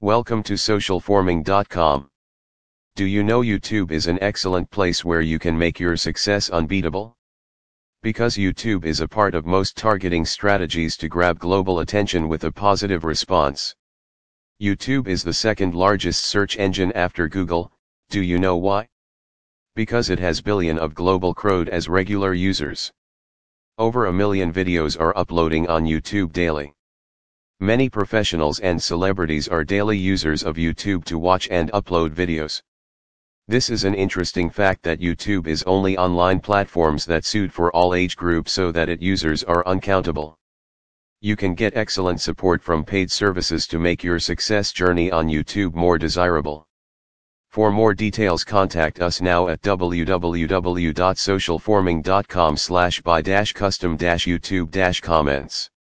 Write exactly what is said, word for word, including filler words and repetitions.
Welcome to social forming dot com. Do you know YouTube is an excellent place where you can make your success unbeatable? Because YouTube is a part of most targeting strategies to grab global attention with a positive response. YouTube is the second largest search engine after Google. Do you know why? Because it has billion of global crowd as regular users. Over a million videos are uploading on YouTube daily. Many professionals and celebrities are daily users of YouTube to watch and upload videos. This is an interesting fact that YouTube is only online platforms that suit for all age groups so that its users are uncountable. You can get excellent support from paid services to make your success journey on YouTube more desirable. For more details, contact us now at w w w dot social forming dot com slash buy dash custom dash YouTube dash comments.